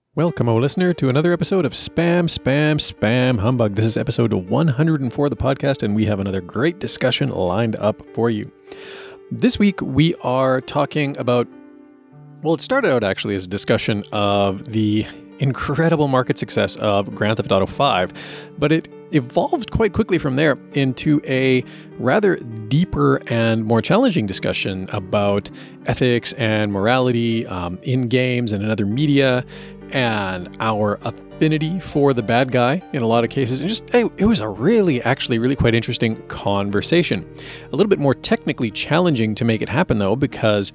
Welcome, O listener, to another episode of Spam Humbug. This is episode 104 of the podcast, and we have another great discussion lined up for you. This week, we are talking about, well, it started out actually as a discussion of the incredible market success of Grand Theft Auto 5, but it evolved quite quickly from there into a rather deeper and more challenging discussion about ethics and morality in games and in other media, and our affinity for the bad guy in a lot of cases. And just, it was a really quite interesting conversation. A little bit more technically challenging to make it happen, though, because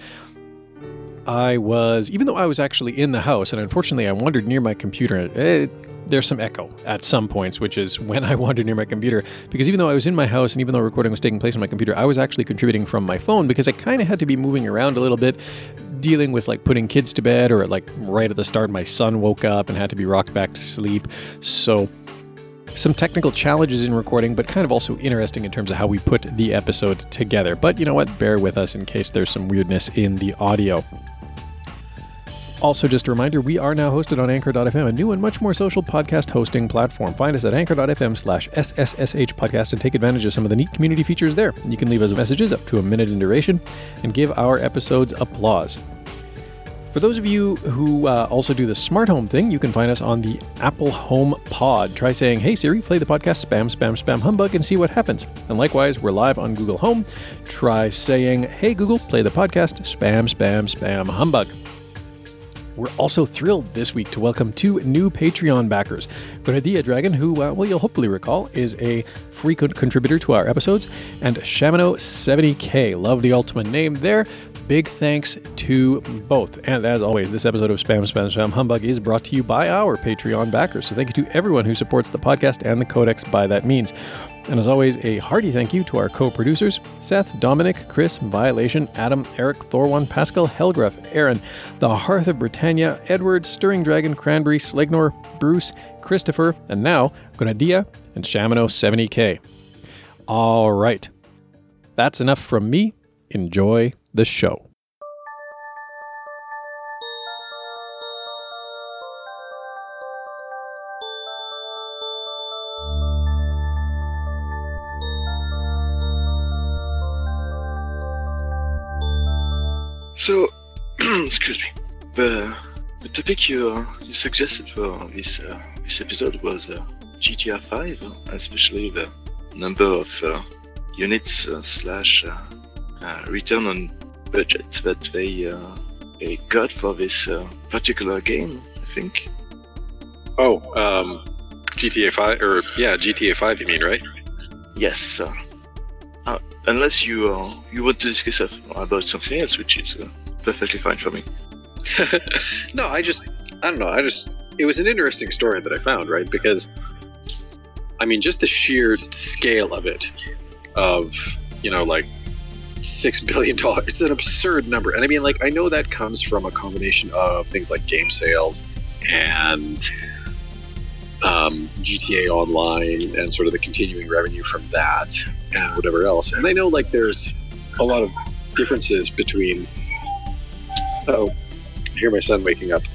even though I was actually in the house, and unfortunately I wandered near my computer, there's some echo at some points, which is when I wandered near my computer, because even though I was in my house and even though recording was taking place on my computer, I was actually contributing from my phone because I kind of had to be moving around a little bit, dealing with like putting kids to bed, or like right at the start, my son woke up and had to be rocked back to sleep. So some technical challenges in recording, but kind of also interesting in terms of how we put the episode together. But you know what? Bear with us in case there's some weirdness in the audio. Also, just a reminder, we are now hosted on Anchor.fm, a new and much more social podcast hosting platform. Find us at Anchor.fm/SSSH podcast and take advantage of some of the neat community features there. You can leave us messages up to a minute in duration and give our episodes applause. For those of you who also do the smart home thing, you can find us on the Apple Home Pod. Try saying, "Hey Siri, play the podcast Spam Humbug," and see what happens. And likewise, we're live on Google Home. Try saying, "Hey Google, play the podcast Spam Humbug." We're also thrilled this week to welcome two new Patreon backers. Grenadilla Dragon, who, you'll hopefully recall, is a frequent contributor to our episodes, and Shamano70K. Love the ultimate name there. Big thanks to both. And as always, this episode of Spam Humbug is brought to you by our Patreon backers. So thank you to everyone who supports the podcast and the Codex by that means. And as always, a hearty thank you to our co-producers, Seth, Dominic, Chris, Violation, Adam, Eric, Thor1, Pascal, Helgruff, Aaron, The Hearth of Britannia, Edward, Stirring Dragon, Cranberry, Slegnor, Bruce, Christopher, and now Grenadilla and Shamano70K. All right. That's enough from me. Enjoy the show. So, excuse me. The topic you suggested for this episode was GTA 5, especially the number of units / return on budget that they got for this particular game, I think. GTA 5, GTA 5 you mean, right? Yes. Unless you want to discuss about something else, which is perfectly fine for me. No, I don't know. It was an interesting story that I found, right? Because, I mean, just the sheer scale of it, of, like $6 billion, it's an absurd number. And I mean, like, I know that comes from a combination of things like game sales and GTA Online and sort of the continuing revenue from that and whatever else. And I know, like, there's a lot of differences between... Uh-oh. I hear my son waking up.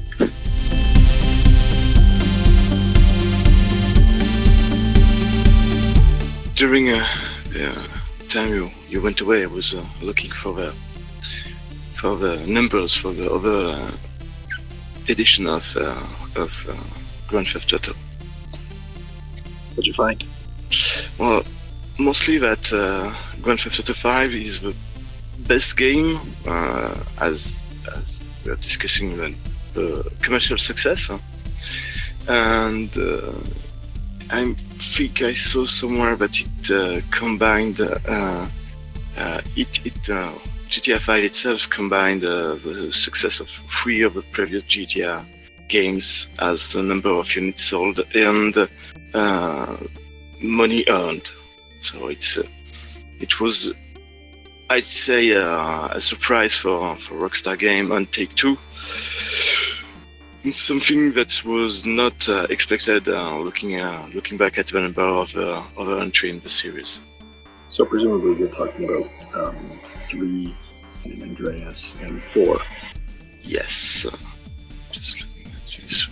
During the time you went away, I was looking for the numbers for the other edition of Grand Theft Auto. What'd you find? Well, mostly that Grand Theft Auto 5 is the best game, as we are discussing the commercial success, and I think I saw somewhere that it combined GTA 5 itself combined the success of 3 of the previous GTA games as the number of units sold and money earned. So it was, I'd say, a surprise for Rockstar Game and Take-Two. It's something that was not expected looking back at the number of other entry in the series. So presumably you're talking about 3, San Andreas, and 4. Yes. Just looking at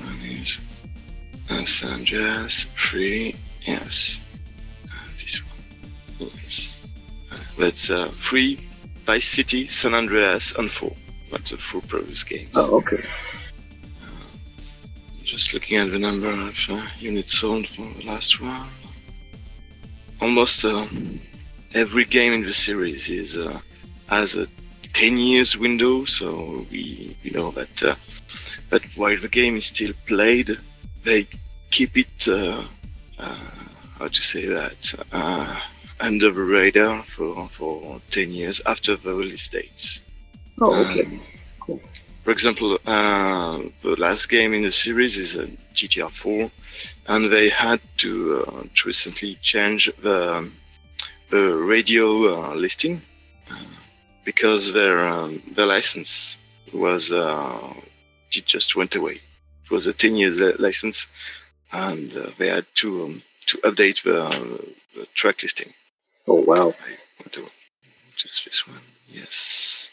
San Andreas, free, yes. This one, yes. That's free, Vice City, San Andreas, and 4. That's the 4 previous games. Oh, okay. Just looking at the number of units sold for the last one. Almost every game in the series has a 10 years window, so we know that while the game is still played, they keep it how to say that under the radar for 10 years after the release dates. Oh, okay. Cool. For example, the last game in the series is GTR 4, and they had to recently change the radio listing because their license was it just went away. It was a 10-year license, and they had to update the track listing. Oh, wow. Just this one, yes.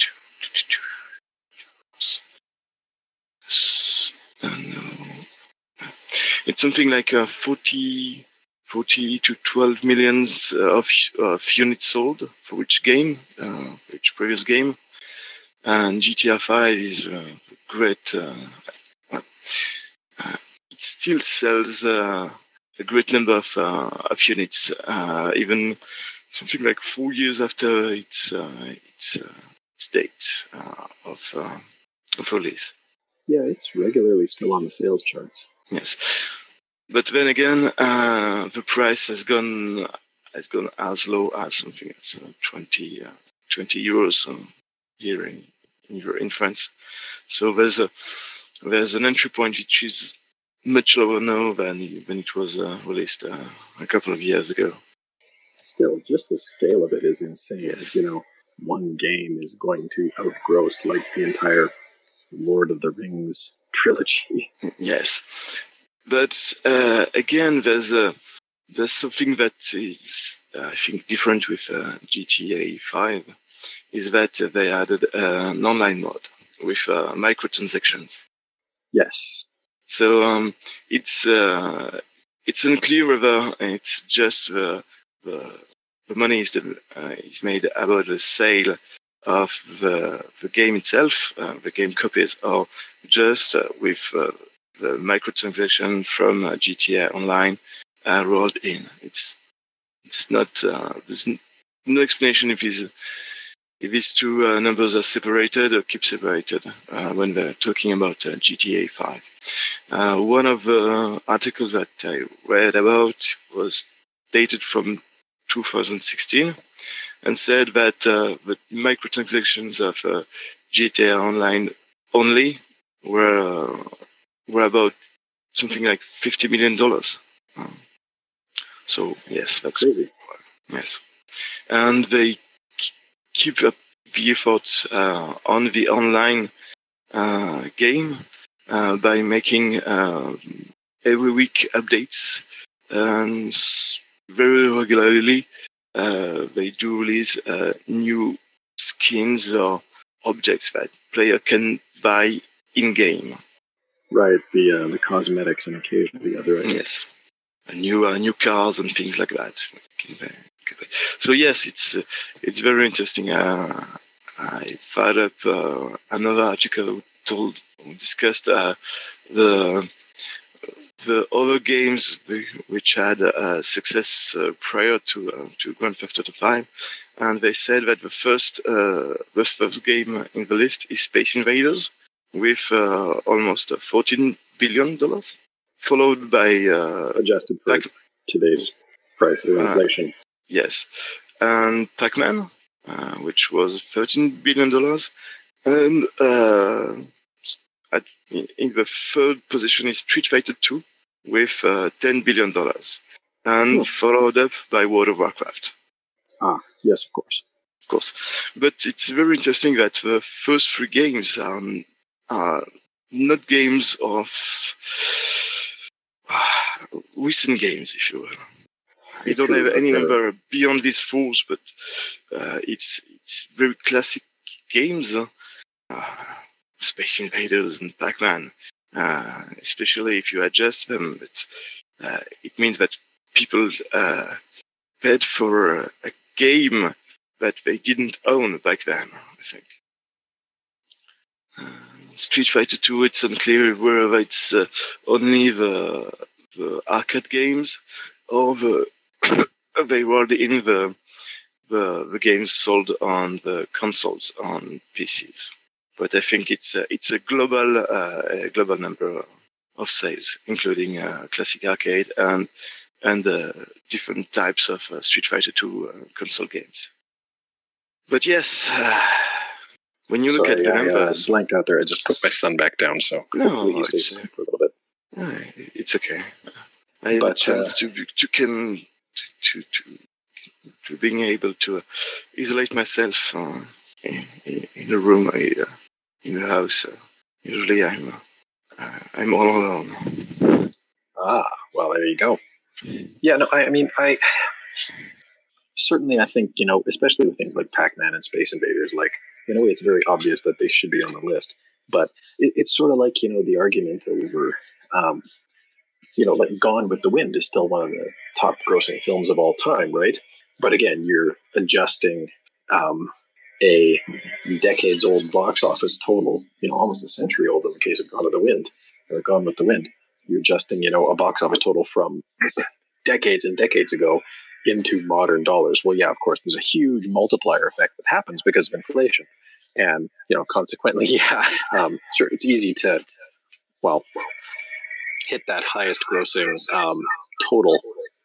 It's something like 40 to 12 millions of units sold for each game, each previous game. And GTR 5 is great. It still sells a great number of units, even something like 4 years after its date of release. Yeah, it's regularly still on the sales charts. Yes, but then again, the price has gone as low as something that's 20 euros here in France. So there's an entry point which is much lower now than it was released a couple of years ago. Still, just the scale of it is insane. Yes. You know, one game is going to outgross like the entire Lord of the Rings trilogy. Yes, but again, there's something that is I think different with GTA 5 is that they added an online mode with microtransactions. Yes. So it's unclear whether it's just the money is made about the sale of the game itself, the game copies, or just with the microtransaction from GTA Online rolled in. It's not there's no explanation if these two numbers are separated or keep separated when they're talking about GTA 5. One of the articles that I read about was dated from 2016 and said that the microtransactions of GTA Online only were about something like $50 million. So yes, that's crazy. Yes, and they keep up the effort on the online game by making every week updates, and very regularly they do release new skins or objects that player can buy in game. Right, the cosmetics and occasionally other items. Yes, new cars and things like that. So yes, it's very interesting. I fired up another article who discussed the other games which had success prior to Grand Theft Auto 5, and they said that the first game in the list is Space Invaders with almost $14 billion, followed by adjusted for today's price of inflation. Yes, and Pac-Man, which was $13 billion, and in the third position is Street Fighter 2 with $10 billion, and followed up by World of Warcraft. Ah, yes, of course. Of course. But it's very interesting that the first three games are not games of recent games, if you will. I don't have any number beyond these fours, but it's very classic games. Space Invaders and Pac-Man. especially if you adjust them. It means that people paid for a game that they didn't own back then, I think. Street Fighter 2, it's unclear whether it's only the arcade games or they were in the games sold on the consoles on PCs. But I think it's a global number of sales, including classic arcade and different types of Street Fighter 2 console games. But yes, when you look at the numbers, I blanked out there. I just put my son back down, so hopefully he stays asleep for a little bit. It's okay. I have a chance to being able to isolate myself in a room, in a house. Usually, I'm all alone. Well, there you go. Yeah, no, I mean, I think, especially with things like Pac-Man and Space Invaders, like, it's very obvious that they should be on the list. But it's sort of like, the argument over, like Gone with the Wind is still one of the top grossing films of all time, right? But again, you're adjusting a decades-old box office total, almost a century old in the case of Gone with the Wind. You're adjusting, a box office total from decades and decades ago into modern dollars. Well, yeah, of course, there's a huge multiplier effect that happens because of inflation. And, consequently, sure, it's easy to, hit that highest grossing total.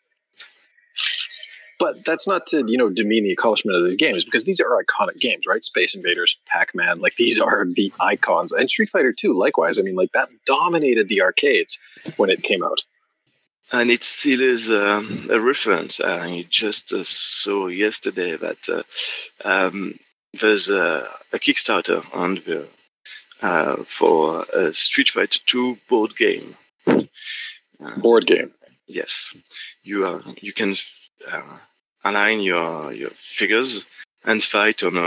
But that's not to, demean the accomplishment of these games, because these are iconic games, right? Space Invaders, Pac-Man, like these are the icons. And Street Fighter 2, likewise. I mean, like that dominated the arcades when it came out. And it still is a reference. I just saw yesterday that there's a Kickstarter on for a Street Fighter 2 board game. Board game. Yes, you can align your figures and fight on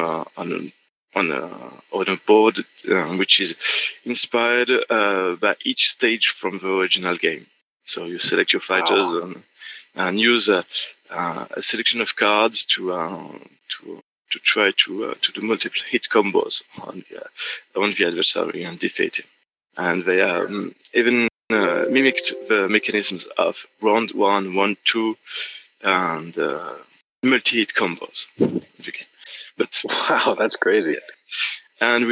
a board which is inspired by each stage from the original game. So you select your fighters and use a selection of cards to try to do multiple hit combos on the adversary and defeat him. And they even mimicked the mechanisms of round 1, 1, 2, and multi-hit combos. But wow, that's crazy. And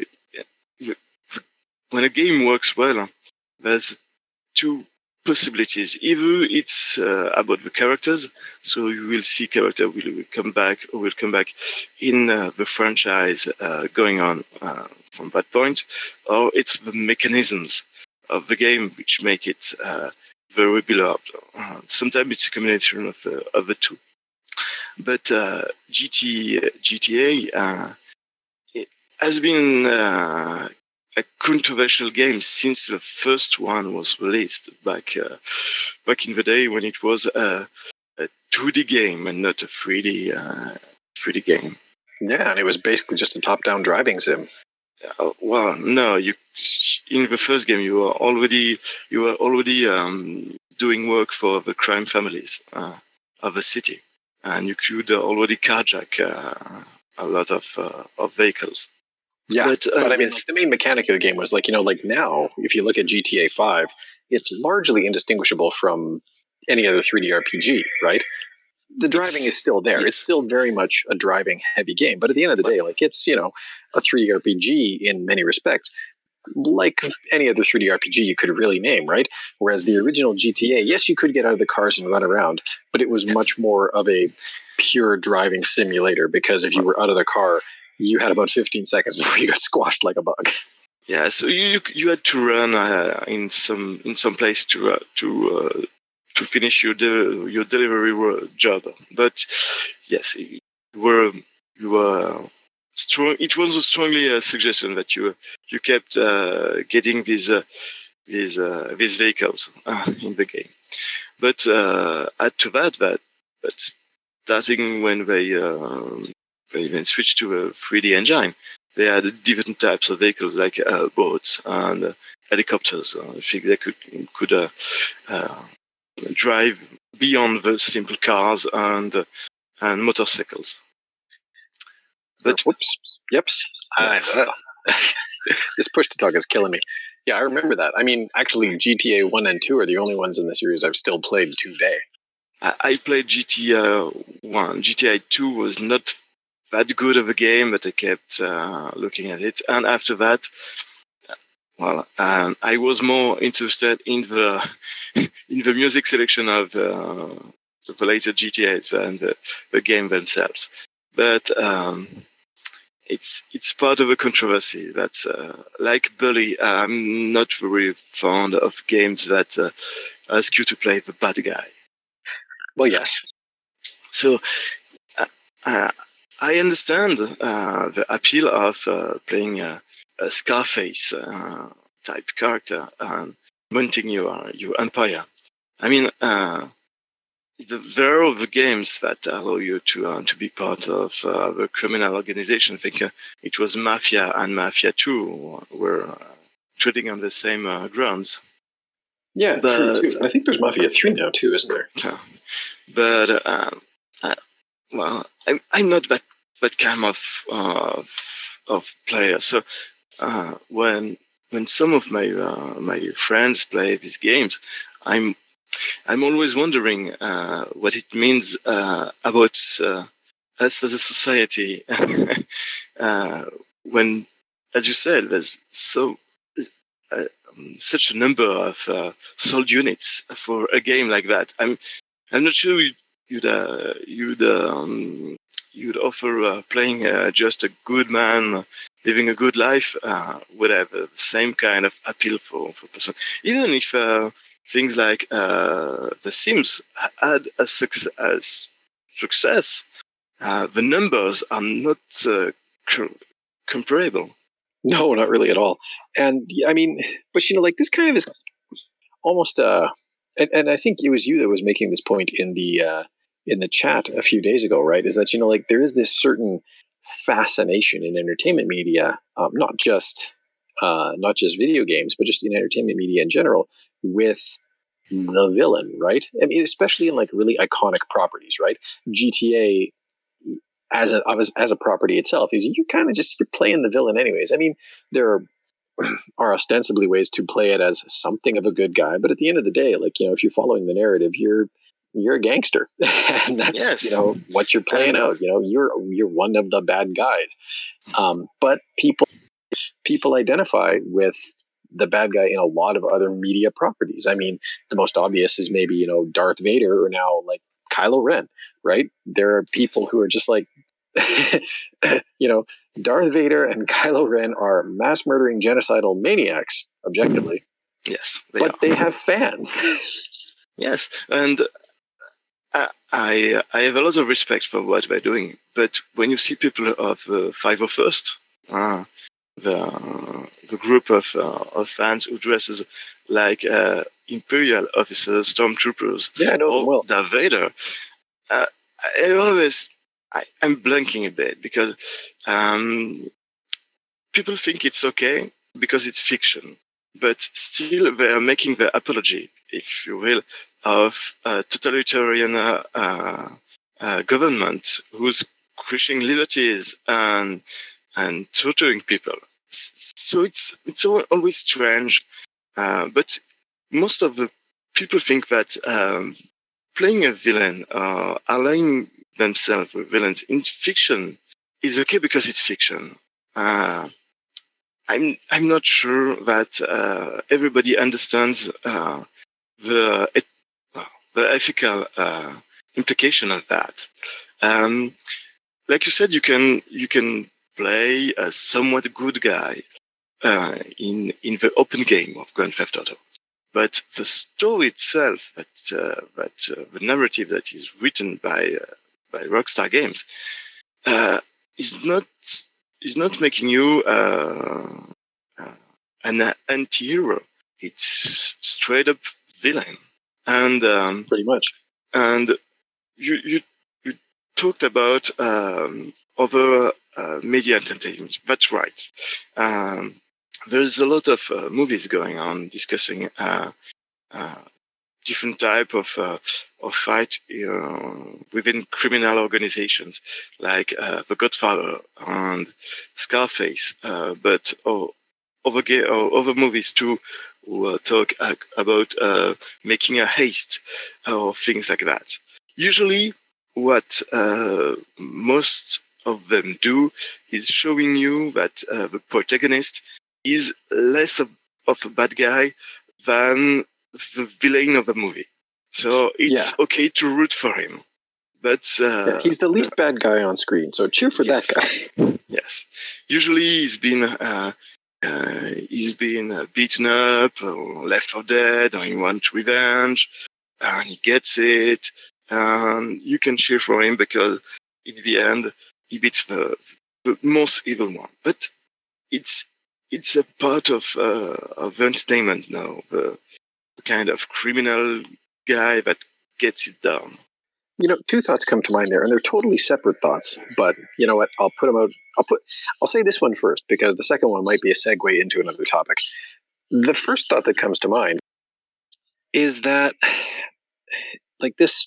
when a game works well, there's two possibilities. Either it's about the characters, so you will see character will come back in the franchise going on from that point, or it's the mechanisms of the game which make it very beloved. Sometimes it's a combination of the two. But GTA it has been a controversial game since the first one was released back in the day when it was a 2D game and not a 3D game. Yeah, and it was basically just a top-down driving sim. Well, no, in the first game you were already doing work for the crime families of the city, and you could already carjack a lot of vehicles. Yeah, but I mean, the main mechanic of the game was like now, if you look at GTA 5, it's largely indistinguishable from any other 3D RPG, right? The driving is still there. It's still very much a driving heavy game. But at the end of the day, like it's, a 3D RPG in many respects, like any other 3D RPG you could really name, right? Whereas the original GTA, yes, you could get out of the cars and run around, but it was much more of a pure driving simulator, because if you were out of the car, you had about 15 seconds before you got squashed like a bug. Yeah, so you had to run in some place to finish your delivery job. But yes, you were strong. It was strongly a suggestion that you kept getting these vehicles in the game. But add to that starting when they then switched to a 3D engine, they had different types of vehicles like boats and helicopters. I think they could drive beyond the simple cars and motorcycles. But whoops. Yep. Yes. This push to talk is killing me. Yeah, I remember that. I mean, actually, GTA 1 and 2 are the only ones in the series I've still played today. I played GTA 1. GTA 2 was not that good of a game, but I kept looking at it. And after that, I was more interested in the music selection of the later GTAs than the game themselves. But it's part of a controversy that's like Bully. I'm not very fond of games that ask you to play the bad guy. Well, yes. So I understand the appeal of playing a Scarface type character and mounting your empire. I mean, there are the games that allow you to be part of the criminal organization. I think it was Mafia and Mafia 2 were treading on the same grounds. Yeah, true too. And I think there's Mafia 3 now too, isn't there? Yeah. But I'm not that kind of player. So when some of my friends play these games, I'm always wondering what it means about us as a society. When, as you said, there's such a number of sold units for a game like that. I'm not sure you'd offer playing just a good man living a good life would have the same kind of appeal for person. Even if things like The Sims had a success, the numbers are not comparable. No, not really at all. And I mean, but like this kind of is almost and I think it was you that was making this point in the chat a few days ago, right? Is that like there is this certain fascination in entertainment media, not just video games, but just in entertainment media in general, with the villain, right? I mean, especially in like really iconic properties, right? GTA as a property itself is you're playing the villain anyways. I mean, there are ostensibly ways to play it as something of a good guy, but at the end of the day, like if you're following the narrative, you're a gangster, and that's what you're playing out. You're one of the bad guys. But people identify with the bad guy in a lot of other media properties. I mean, the most obvious is maybe Darth Vader, or now like Kylo Ren, right? There are people who are just like, Darth Vader and Kylo Ren are mass murdering genocidal maniacs, objectively. Yes, they have fans. Yes, and I have a lot of respect for what they're doing. But when you see people of 501st, the group of fans who dresses like Imperial officers, stormtroopers, I know them well. Darth Vader, I'm blanking a bit because people think it's okay because it's fiction, but still they are making the apology, if you will, of a totalitarian government who's crushing liberties and torturing people. So it's always strange, but most of the people think that playing a villain, allowing themselves with villains in fiction is okay because it's fiction. I'm not sure that everybody understands the ethical implication of that. Like you said, you can play a somewhat good guy in the open game of Grand Theft Auto, but the story itself, that the narrative that is written by Rockstar Games, is not making you an anti-hero. It's straight up villain. And pretty much. And you talked about other media entertainment. That's right. there's a lot of movies going on discussing different type of fight within criminal organizations, like The Godfather and Scarface, but other movies too, who talk about making a haste or things like that. Usually, what most of them do is showing you that the protagonist is less of a bad guy than the villain of the movie. So it's okay to root for him. But he's the least bad guy on screen, so cheer for that guy. Yes. Usually he's been beaten up or left for dead, or he wants revenge, and he gets it. And you can cheer for him because in the end he beats the most evil one. But it's a part of entertainment now. The kind of criminal guy that gets it done. Two thoughts come to mind there, and they're totally separate thoughts. But you know what? I'll put them out. I'll say this one first because the second one might be a segue into another topic. The first thought that comes to mind is that, like this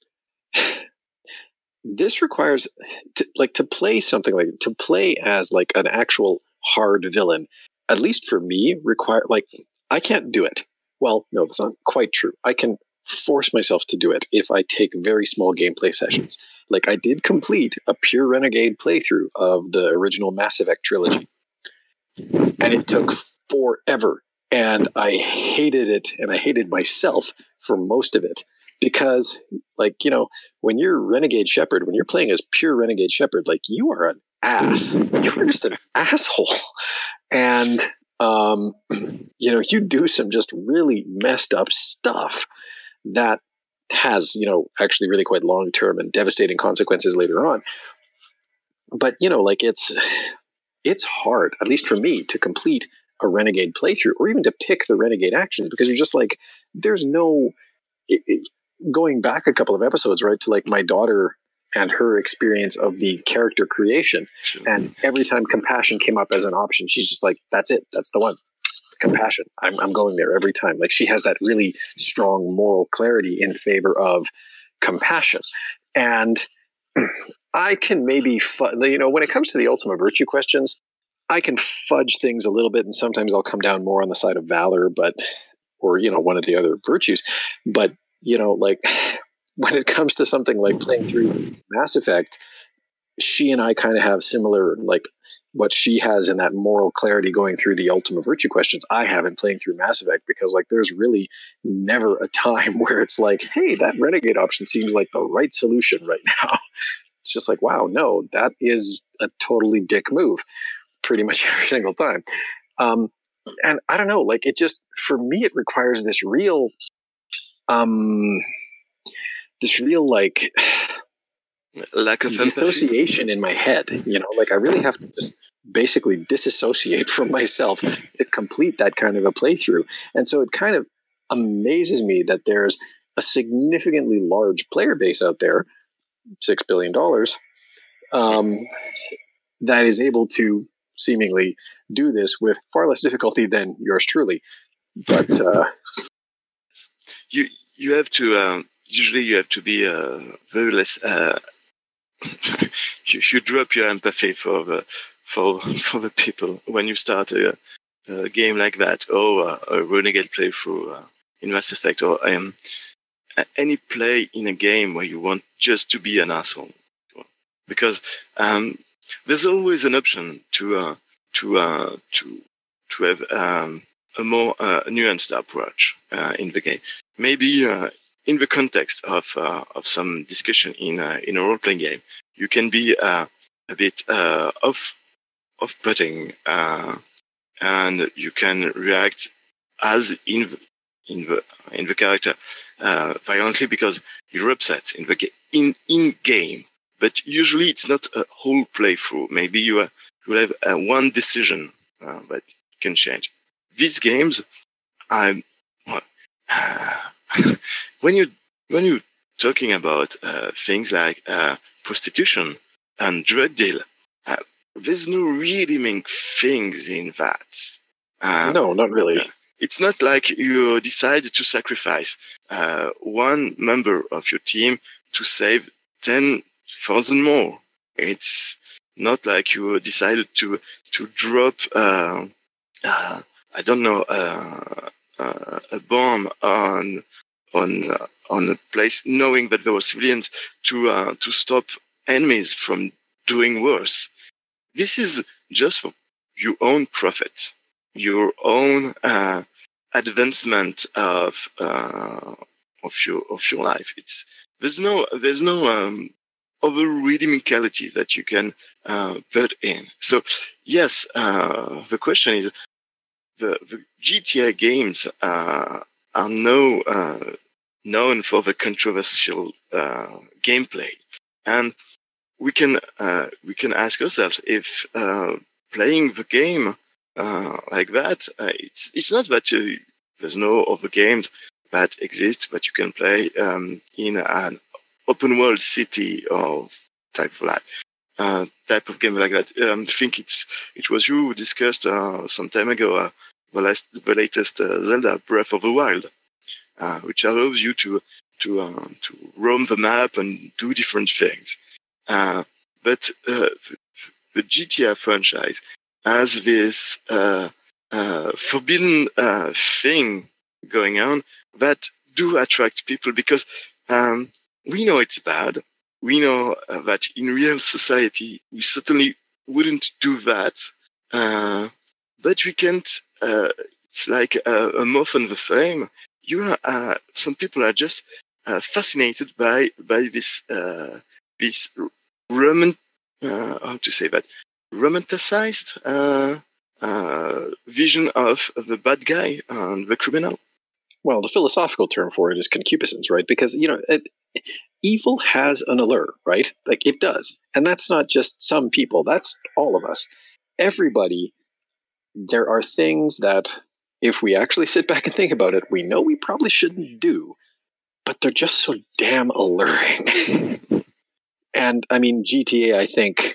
requires to play something to play as like an actual hard villain. At least for me, I can't do it. Well, no, that's not quite true. I can force myself to do it if I take very small gameplay sessions. Like I did complete a pure Renegade playthrough of the original Mass Effect trilogy. And it took forever. And I hated it, and I hated myself for most of it. Because, when you're Renegade Shepard, when you're playing as pure Renegade Shepard, you are an ass. You're just an asshole. And you do some just really messed up stuff that has, actually really quite long-term and devastating consequences later on. But, it's hard, at least for me, to complete a Renegade playthrough or even to pick the Renegade actions because you're just there's no... going back a couple of episodes, right, to my daughter and her experience of the character creation. Sure. And every time compassion came up as an option, she's just that's it. That's the one. Compassion. I'm going there every time. She has that really strong moral clarity in favor of compassion. And I can maybe, when it comes to the Ultima Virtue questions, I can fudge things a little bit, and sometimes I'll come down more on the side of valor, or one of the other virtues. But, when it comes to something like playing through Mass Effect, she and I kind of have similar, what she has in that moral clarity going through the Ultima Virtue questions, I have in playing through Mass Effect, because there's really never a time where it's hey, that Renegade option seems like the right solution right now. It's just wow, no, that is a totally dick move pretty much every single time. And I don't know, it just, for me, it requires this real lack of dissociation in my head. I really have to just basically disassociate from myself to complete that kind of a playthrough. And so it kind of amazes me that there's a significantly large player base out there, $6 billion, that is able to seemingly do this with far less difficulty than yours truly. But you have to usually you have to be very less. You drop your empathy for the people when you start a game like that, or a Renegade playthrough in Mass Effect, or any play in a game where you want just to be an asshole, because there's always an option to have a more nuanced approach in the game. Maybe in the context of some discussion in a role-playing game, you can be a bit off-putting, and you can react as in the character violently because you're upset in game. But usually it's not a whole playthrough. Maybe you will have one decision that can change. These games, when you're talking about things like prostitution and drug deal, there's no redeeming things in that. No, not really. It's not like you decide to sacrifice one member of your team to save 10,000 more. It's not like you decided to drop I don't know a bomb on a place, knowing that there were civilians to stop enemies from doing worse. This is just for your own profit, your own advancement of your life. There's no overreading that you can put in. So yes, the question is, the GTA games are now known for the controversial gameplay, and we can ask ourselves if playing the game like that, it's not that there's no other games that exist, but you can play in an open world city or type of game like that. I think it was you who discussed some time ago the latest Zelda Breath of the Wild, which allows you to roam the map and do different things. But the GTA franchise has this forbidden thing going on that do attract people, because we know it's bad. We know that in real society we certainly wouldn't do that, but we can't. It's like a moth on the flame. Some people are just fascinated by this how to say that, romanticized vision of the bad guy and the criminal. Well, the philosophical term for it is concupiscence, right? Because, evil has an allure, right? Like, it does. And that's not just some people. That's all of us. Everybody, there are things that, if we actually sit back and think about it, we know we probably shouldn't do, but they're just so damn alluring. And, I mean, GTA, I think,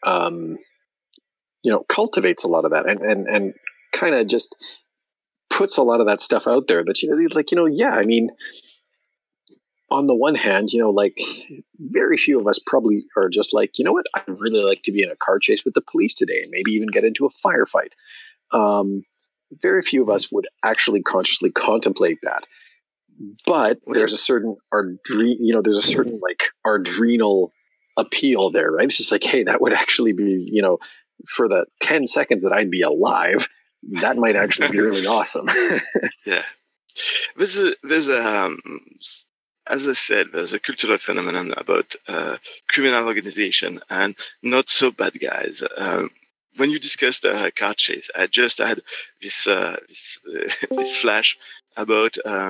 cultivates a lot of that and kind of just puts a lot of that stuff out there that, I mean, on the one hand, very few of us probably are just like, you know what, I'd really like to be in a car chase with the police today and maybe even get into a firefight. Very few of us would actually consciously contemplate that. But there's a certain adrenal appeal there, right? It's just like, hey, that would actually be, for the 10 seconds that I'd be alive, that might actually be really awesome. Yeah. There's as I said, there's a cultural phenomenon about criminal organization and not so bad guys. When you discussed car chase, I just had this flash about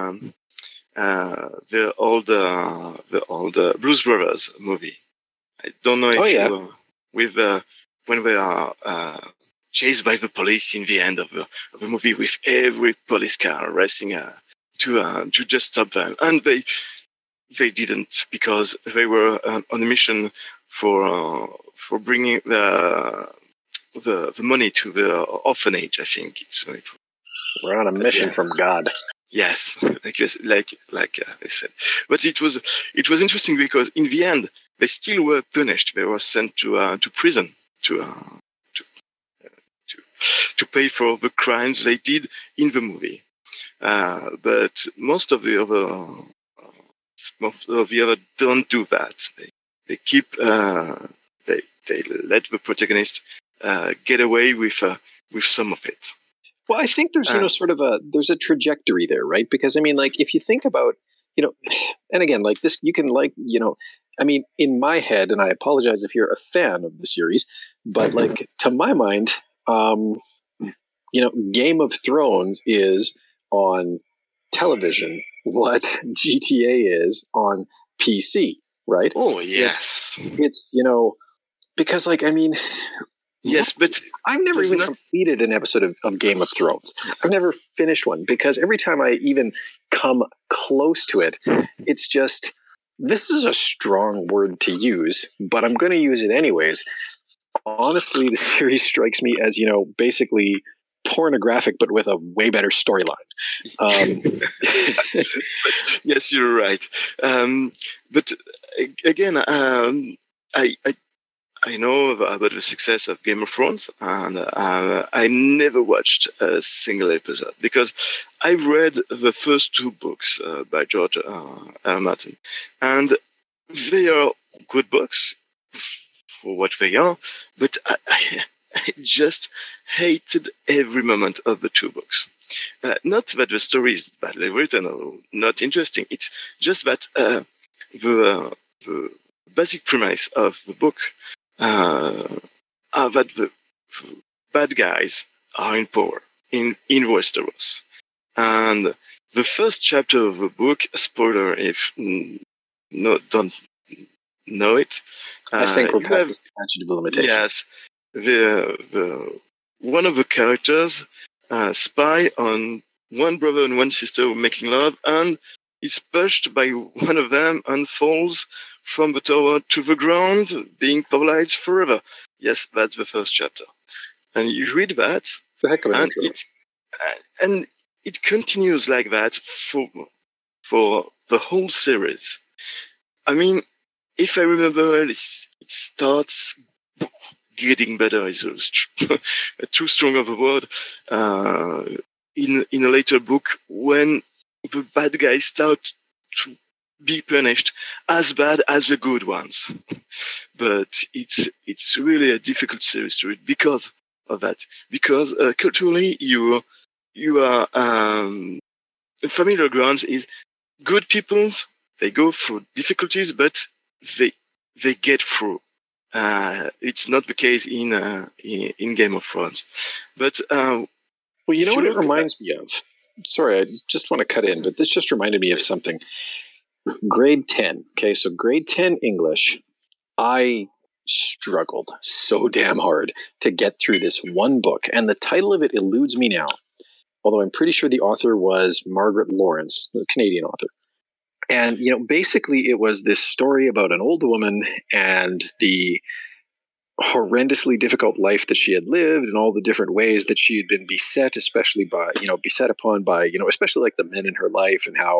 the old Blues Brothers movie. I don't know if when they are chased by the police in the end of the movie, with every police car racing to just stop them, and they didn't, because they were on a mission for bringing the money to the orphanage. I think we're on a mission from God. Yes, like I said. But it was interesting because in the end they still were punished. They were sent to prison to pay for the crimes they did in the movie. But most of the other don't do that. They keep they let the protagonist get away with some of it. Well, I think there's there's a trajectory there, right? Because I mean, like, if you think about, and again, like this, you can I mean, in my head, and I apologize if you're a fan of the series, but like, to my mind, Game of Thrones is on television what GTA is on PC, right? Oh, yes. It's because, like, I mean, yes, but I've never even completed an episode of Game of Thrones. I've never finished one, because every time I even come close to it, it's just, this is a strong word to use, but I'm going to use it anyways. Honestly, the series strikes me as, basically pornographic, but with a way better storyline. But yes, you're right. But again, I know about the success of Game of Thrones, and I never watched a single episode because I read the first 2 books by George R. Martin, and they are good books for what they are, but I just hated every moment of the 2 books. Not that the story is badly written or not interesting, it's just that the basic premise of the book are that the bad guys are in power in Westeros. And the first chapter of the book, spoiler if don't know it. I think we're past the statute of limitations. Yes. One of the characters spy on one brother and one sister making love, and is pushed by one of them and falls from the tower to the ground, being paralyzed forever. Yes, that's the first chapter. And you read that, The heck of an and intro. and it continues like that for the whole series. I mean, if I remember, it starts getting better. Is too strong of a word. In a later book, when the bad guys start to be punished as bad as the good ones. But it's really a difficult series to read because of that. Because culturally, you are familiar grounds is good peoples. They go through difficulties, but they get through. It's not the case in Game of Thrones. But well, you know what it reminds me of? Sorry, I just want to cut in, but this just reminded me of something. Grade 10. Okay, so grade 10 English, I struggled so damn hard to get through this one book. And the title of it eludes me now, although I'm pretty sure the author was Margaret Lawrence, a Canadian author. And, basically it was this story about an old woman and the horrendously difficult life that she had lived and all the different ways that she had been beset, especially by, beset upon by, especially like the men in her life, and how,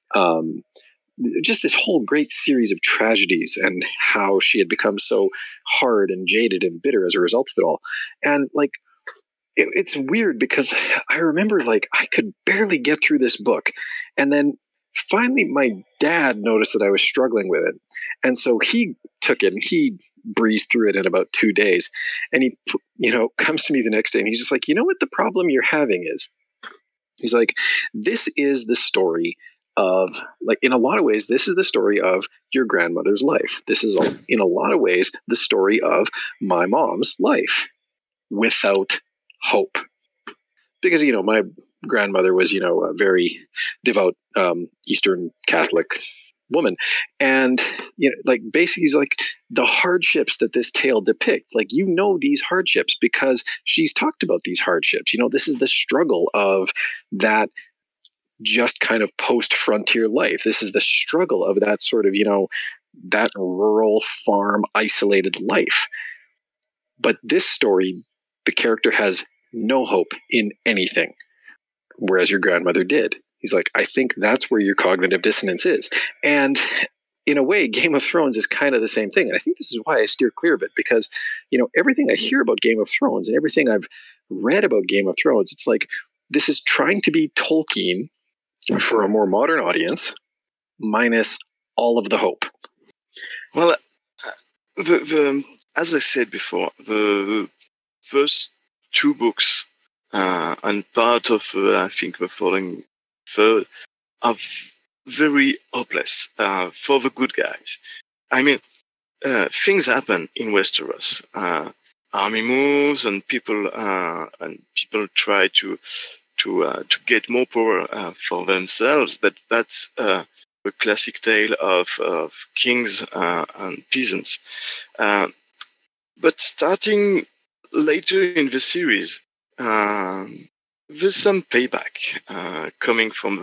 just this whole great series of tragedies and how she had become so hard and jaded and bitter as a result of it all. And it's weird because I remember I could barely get through this book. And then finally my dad noticed that I was struggling with it. And so he took it and he breezed through it in about 2 days. And he, comes to me the next day and he's just like, you know what the problem you're having is? He's like, this is the story of, in a lot of ways, this is the story of your grandmother's life. This is, in a lot of ways, the story of my mom's life without hope. Because, my grandmother was, a very devout Eastern Catholic woman. And, basically he's like, the hardships that this tale depicts, these hardships because she's talked about these hardships. This is the struggle of that just kind of post-frontier life. This is the struggle of that sort of, that rural farm isolated life. But this story, the character has no hope in anything, whereas your grandmother did. He's like, I think that's where your cognitive dissonance is. And in a way, Game of Thrones is kind of the same thing. And I think this is why I steer clear of it, because, everything I hear about Game of Thrones and everything I've read about Game of Thrones, it's like, this is trying to be Tolkien for a more modern audience, minus all of the hope. Well, as I said before, the first 2 books and part of, I think, the following third are very hopeless for the good guys. I mean, things happen in Westeros. Army moves, and people try to get more power for themselves. But that's the classic tale of kings and peasants. But starting later in the series, there's some payback coming from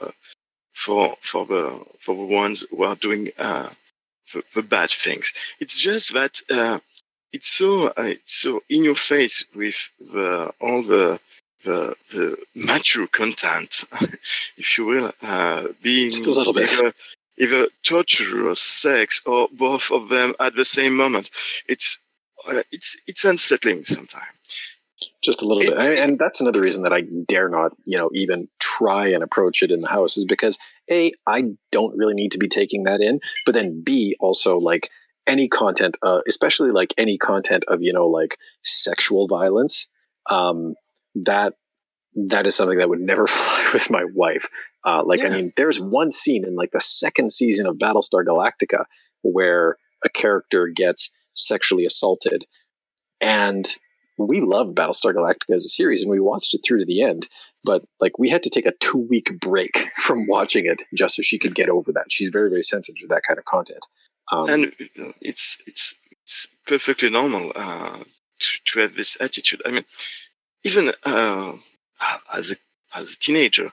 for the ones who are doing the bad things. It's just that it's so in your face with all the the mature content, if you will, being Just a little bit. Either torture or sex or both of them at the same moment. It's unsettling sometimes. Just a little bit. And that's another reason that I dare not, even try and approach it in the house, is because A, I don't really need to be taking that in, but then B, also like any content, especially like any content of, like sexual violence, that is something that would never fly with my wife. I mean, there's one scene in like the second season of Battlestar Galactica where a character gets sexually assaulted, and we loved Battlestar Galactica as a series, and we watched it through to the end. But like, we had to take a 2-week break from watching it just so she could get over that. She's very, very sensitive to that kind of content. And it's perfectly normal to have this attitude. I mean, even as a teenager,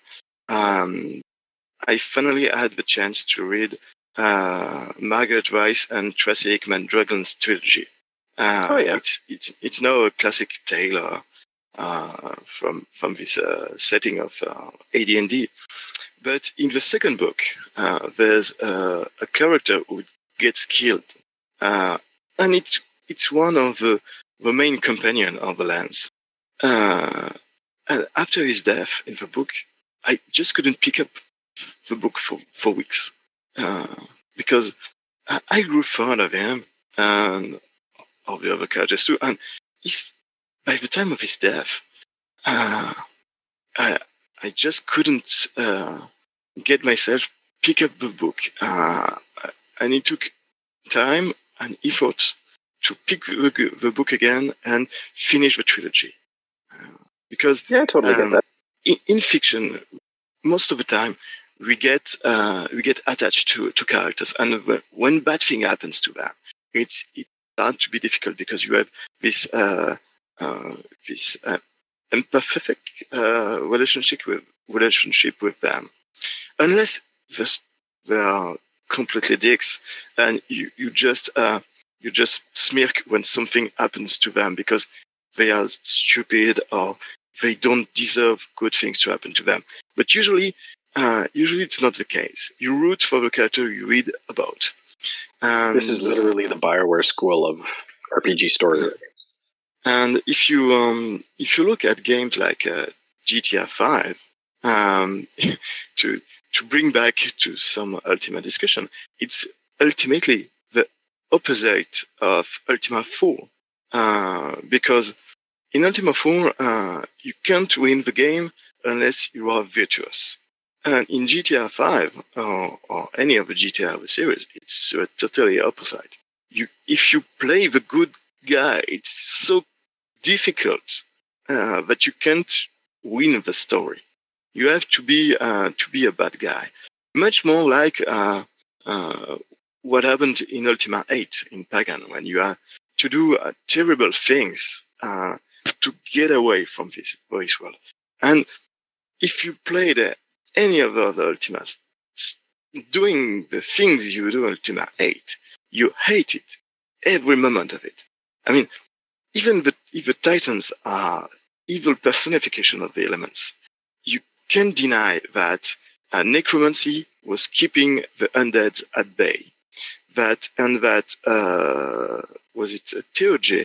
I finally had the chance to read Margaret Rice and Tracy Hickman Dragon's trilogy. It's now a classic tale from this setting of AD&D. But in the second book, there's a character who gets killed, and it's one of the main companion of the Lance. And after his death in the book, I just couldn't pick up the book for weeks because I grew fond of him and of the other characters too. And by the time of his death, I just couldn't get myself pick up the book, and it took time and effort to pick the book again and finish the trilogy. Because I totally get that. In fiction, most of the time we get attached to characters, and when bad thing happens to them, it's hard to be difficult because you have this imperfect relationship with them, unless they are completely dicks, and you just smirk when something happens to them because they are stupid or they don't deserve good things to happen to them. But usually it's not the case. You root for the character you read about. This is literally the BioWare school of RPG story. And if you look at games like GTA 5, to bring back to some Ultima discussion, it's ultimately the opposite of Ultima 4, because in Ultima 4 you can't win the game unless you are virtuous. And in GTA 5 or any of the GTA series, it's totally opposite. If you play the good guy, it's so difficult that you can't win the story. You have to be a bad guy. Much more like what happened in Ultima 8 in Pagan, when you have to do terrible things to get away from this world. And if you played any of the other Ultimas doing the things you do in Ultima 8, you hate it, every moment of it. I mean, even if the Titans are evil personification of the elements, you can't deny that necromancy was keeping the undead at bay. Theurgy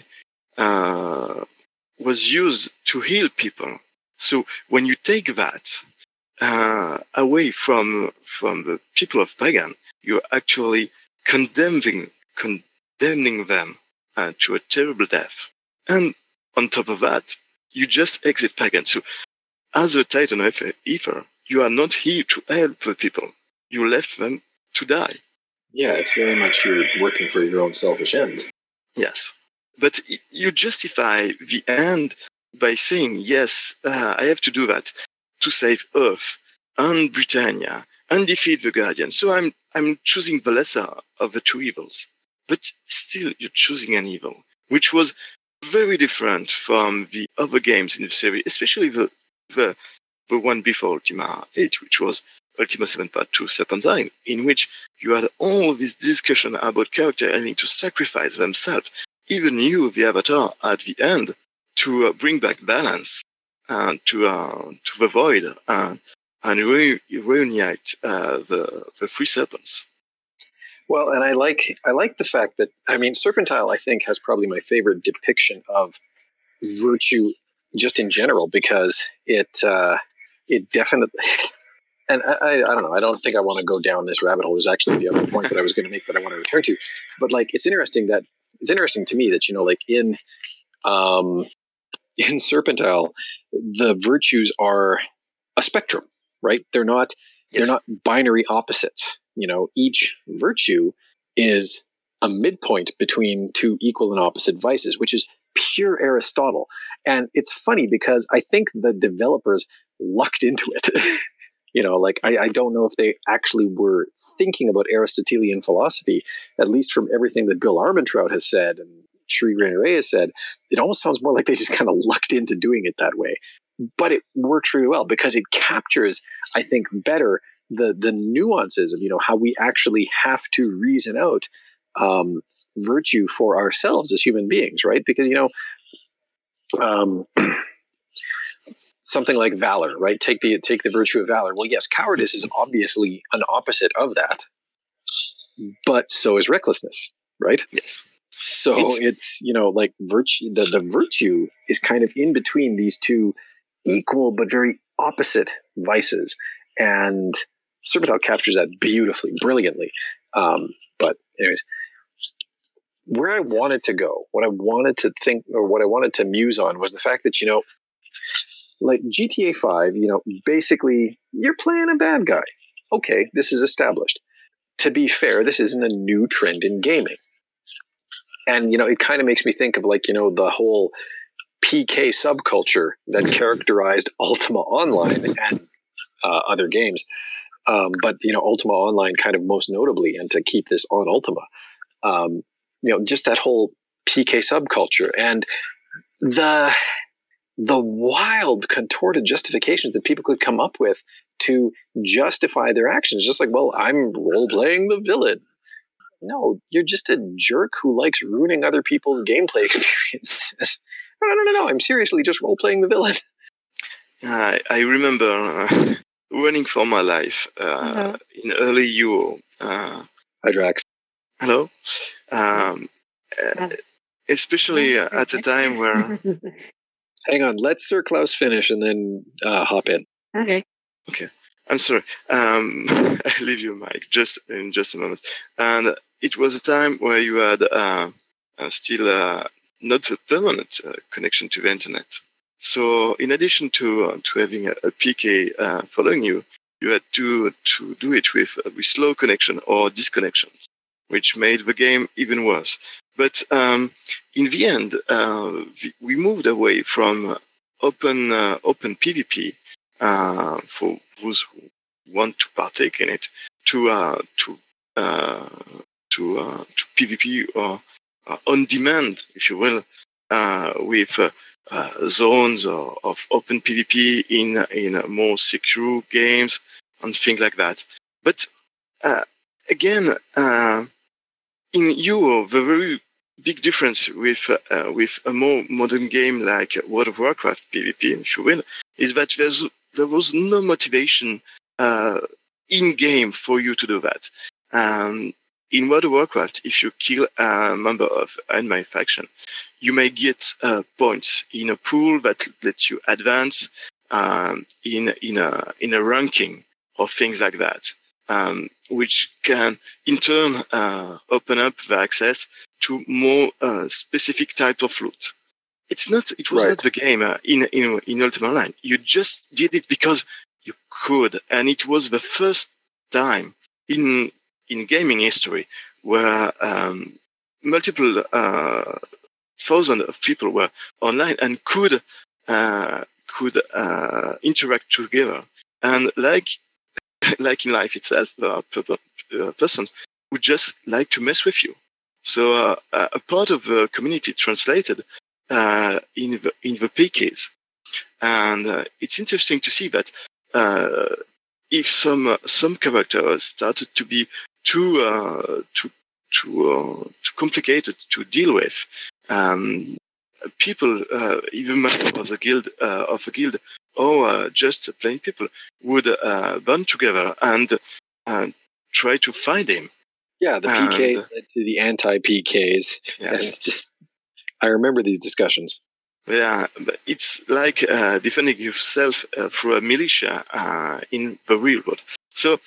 was used to heal people. So when you take that away from the people of Pagan, you're actually condemning them to a terrible death. And on top of that, you just exit Pagan. So as a Titan of Ether, you are not here to help the people. You left them to die. Yeah, it's very much you're working for your own selfish ends. Yes. But you justify the end by saying, yes, I have to do that to save Earth and Britannia and defeat the Guardian. So I'm choosing the lesser of the two evils. But still, you're choosing an evil, which was very different from the other games in the series, especially the one before Ultima 8, which was Ultima 7 Part 2 Serpentine, in which you had all this discussion about character having to sacrifice themselves, even you, the avatar, at the end, to bring back balance. to the void and reunite the three serpents. Well, and I like the fact that, I mean, Serpentile, I think, has probably my favorite depiction of virtue just in general, because it definitely, and I don't know, I don't think I want to go down this rabbit hole. It was actually the other point that I was going to make that I want to return to. But like, it's interesting to me that, you know, like in Serpentile, the virtues are a spectrum, right? They're not binary opposites. You know, each virtue is a midpoint between two equal and opposite vices, which is pure Aristotle. And it's funny because I think the developers lucked into it. You know, like, I don't know if they actually were thinking about Aristotelian philosophy, at least from everything that Bill Armentrout has said and Sri Raniere has said. It almost sounds more like they just kind of lucked into doing it that way. But it works really well because it captures, I think, better the nuances of, you know, how we actually have to reason out virtue for ourselves as human beings, right? Because, you know, something like valor, right? Take the virtue of valor. Well, yes, cowardice is obviously an opposite of that, but so is recklessness, right? Yes. So it's you know, like virtue. The virtue is kind of in between these two equal but very opposite vices, and Serpentile captures that beautifully, brilliantly. But anyways, where I wanted to go, what I wanted to think, or what I wanted to muse on, was the fact that, you know, like GTA 5, you know, basically you're playing a bad guy. Okay, this is established. To be fair, this isn't a new trend in gaming. And, you know, it kind of makes me think of, like, you know, the whole PK subculture that characterized Ultima Online and other games. But, you know, Ultima Online kind of most notably, and to keep this on Ultima, you know, just that whole PK subculture and the wild contorted justifications that people could come up with to justify their actions. Just like, well, I'm role-playing the villain. No, you're just a jerk who likes ruining other people's gameplay experiences. No. I'm seriously just role-playing the villain. I remember running for my life in early Euro. Hi, Drax. Hello. Especially at a time where... Hang on, let Sir Klaus finish and then hop in. Okay. I'm sorry. I'll leave you, Mike, in just a moment. And it was a time where you had still not a permanent connection to the internet. So in addition to having a PK following you, you had to do it with slow connection or disconnection, which made the game even worse. But in the end, we moved away from open PvP for those who want to partake in it to PvP or on demand, if you will, with zones of open PvP in more secure games and things like that. But again, in Euro, the very big difference with a more modern game like World of Warcraft PvP, if you will, is that there was no motivation in game for you to do that. In World of Warcraft, if you kill a member of enemy faction, you may get points in a pool that lets you advance in a ranking or things like that, which can in turn open up the access to more specific type of loot. It was not the game in Ultima Online. You just did it because you could, and it was the first time in gaming history where multiple thousands of people were online and could interact together. And like in life itself, a person would just like to mess with you. So a part of the community translated in the PKs, and it's interesting to see that if some characters started to be too complicated to deal with, people, even members of the guild, or just plain people, would band together and try to find him. Yeah, the PK led to the anti-PKs. Yes. And it's just, I remember these discussions. Yeah, but it's like defending yourself through a militia in the real world. So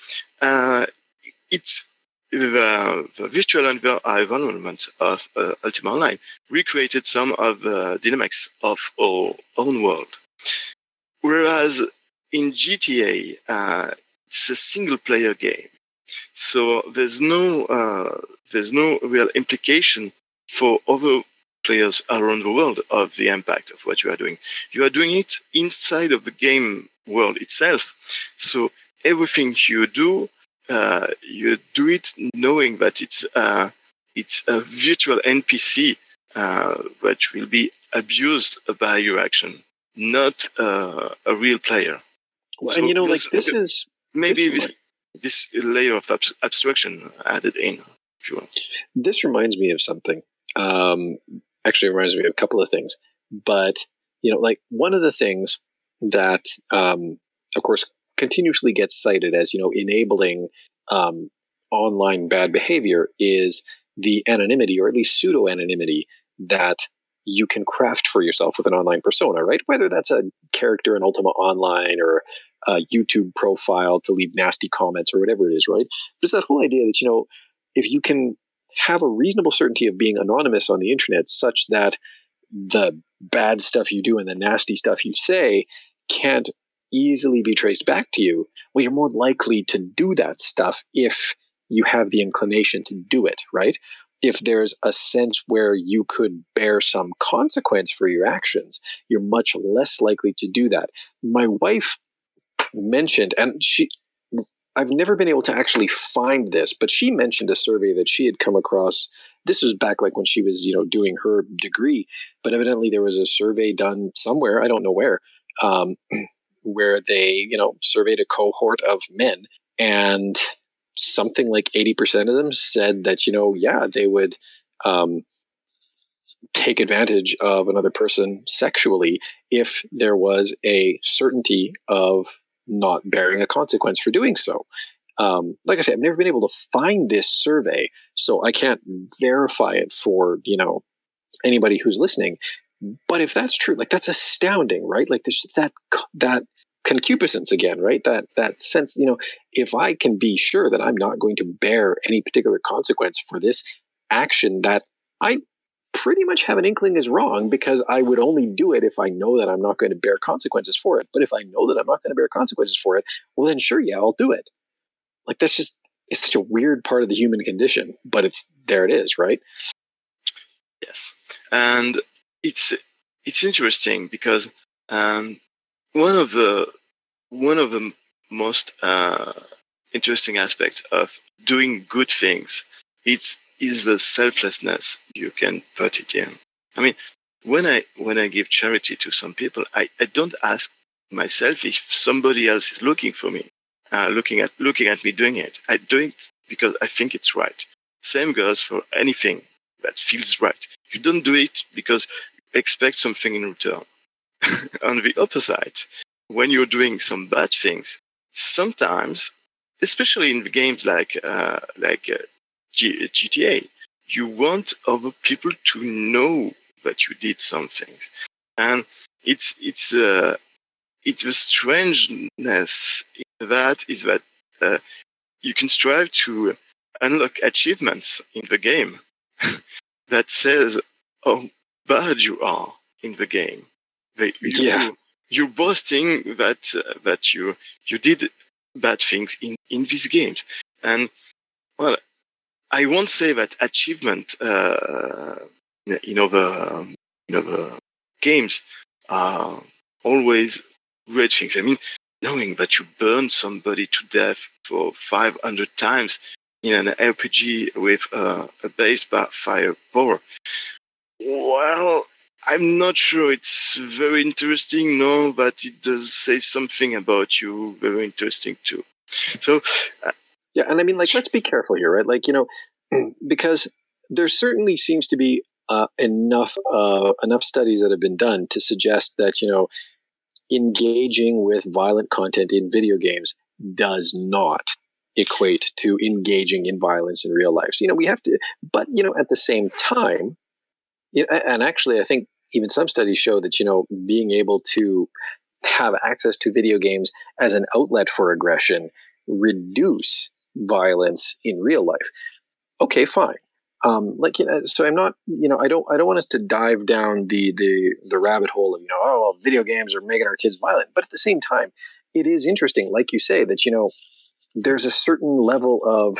it's the virtual environment of Ultima Online recreated some of the dynamics of our own world. Whereas in GTA, it's a single-player game. So there's no real implication for other players around the world of the impact of what you are doing. You are doing it inside of the game world itself. So everything you do it knowing that it's a virtual NPC which will be abused by your action, not a real player. Well, so, and this is maybe this layer of abstraction added in, if you want. This reminds me of something. Actually, it reminds me of a couple of things. But, one of the things that, of course, continuously gets cited as, enabling online bad behavior is the anonymity, or at least pseudo-anonymity, that you can craft for yourself with an online persona, right? Whether that's a character in Ultima Online or a YouTube profile to leave nasty comments or whatever it is, right? But it's that whole idea that, if you can have a reasonable certainty of being anonymous on the internet such that the bad stuff you do and the nasty stuff you say can't easily be traced back to you, well, you're more likely to do that stuff if you have the inclination to do it, right? If there's a sense where you could bear some consequence for your actions, you're much less likely to do that. My wife mentioned, and I've never been able to actually find this, but she mentioned a survey that she had come across. This was back like when she was, doing her degree, but evidently there was a survey done somewhere, I don't know where they, surveyed a cohort of men, and something like 80% of them said that, they would take advantage of another person sexually if there was a certainty of not bearing a consequence for doing so. Like I said, I've never been able to find this survey, so I can't verify it for, anybody who's listening. But if that's true, that's astounding, right? There's that concupiscence again, right? That sense, if I can be sure that I'm not going to bear any particular consequence for this action that I pretty much have an inkling is wrong, because I would only do it if I know that I'm not going to bear consequences for it. But if I know that I'm not going to bear consequences for it, well then sure, yeah, I'll do it. It's such a weird part of the human condition, but there it is, right? Yes. And it's interesting because one of the most interesting aspects of doing good things is the selflessness you can put it in. I mean, when I give charity to some people, I don't ask myself if somebody else is looking for me, looking at me doing it. I do it because I think it's right. Same goes for anything that feels right. You don't do it because you expect something in return. On the opposite, when you're doing some bad things, sometimes, especially in the games like GTA, you want other people to know that you did some things, and it's the strangeness in that is that you can strive to unlock achievements in the game that says how bad you are in the game. You're boasting that you did bad things in these games, and well, I won't say that achievement in other games are always great things. I mean, knowing that you burn somebody to death for 500 times in an RPG with a base firepower, well, I'm not sure it's very interesting, no, but it does say something about you very interesting too. So, yeah, and I mean, let's be careful here, right? Because there certainly seems to be enough studies that have been done to suggest that engaging with violent content in video games does not equate to engaging in violence in real life. So we have to, but at the same time, and actually, I think even some studies show that being able to have access to video games as an outlet for aggression reduce violence in real life. Okay, fine. So I'm not, I don't want us to dive down the rabbit hole of, video games are making our kids violent. But at the same time, it is interesting, like you say, that, there's a certain level of